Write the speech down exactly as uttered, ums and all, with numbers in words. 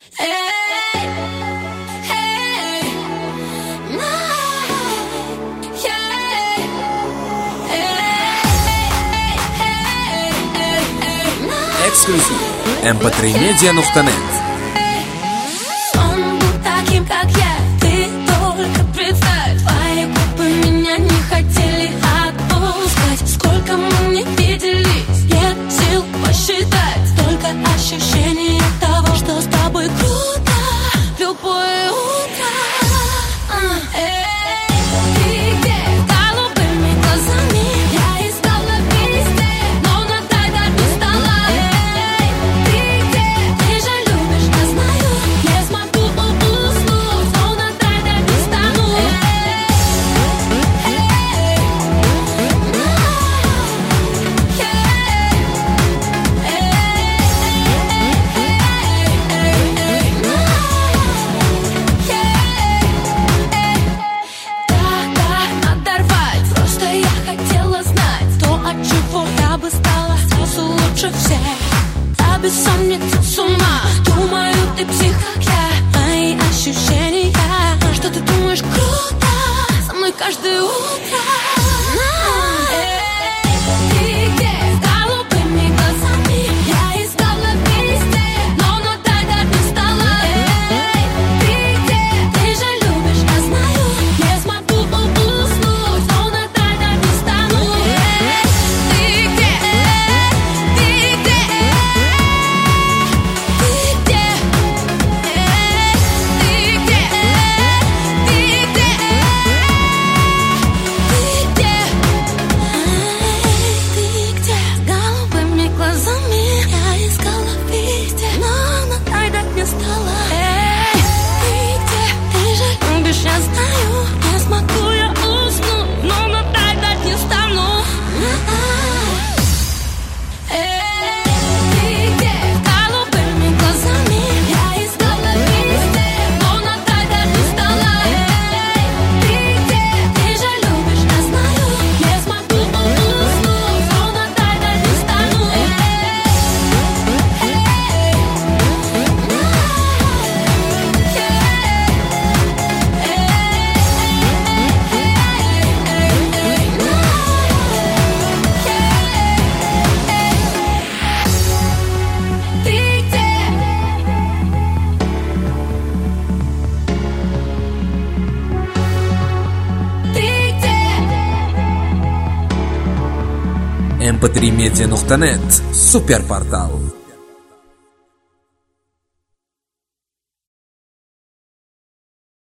Эксклюзив. эм пэ три медиа точка нет. Он был таким, как я, ты только представь. Твои губы меня не хотели отпускать. Сколько мы не виделись, нет сил посчитать. Только ощущение того, что с тобой круто любое утро. Эй, ты где? Голубыми глазами я искала везде, но надо не стала. Эй, ты где? Ты же любишь, я знаю. Не смогу уснуть, но надо не стану. Да-да, надо рвать. Просто я хотела знать то, от чего я бы стала сразу лучше всех. Я бессонница с ума. Думаю, ты псих, как я. Мои ощущения, что ты думаешь круто со мной каждое утро. Эй, ты где? С голубыми глазами я искала везде, но надо не стала. Эй, ты где? Ты же любишь, я знаю. Не смогу уснуть, но надо не стану. Эй, ты где? Ты где? Ты где? Эй, ты где? Ты где? Ты где? Эй, ты где? С голубыми глазами я искала везде, но надо не стала. Эй, ты где? Ты же любишь, я знаю. Не смогу я уснуть, но надо не стану. Эй, ты где? С голубыми глазами я искала везде, но надо не стала. Эй, ты где? Ты же любишь, я знаю. Не смогу уснуть, но надо не стану. Ты где? Ты где? эм пэ три медиа точка нет. Суперпортал.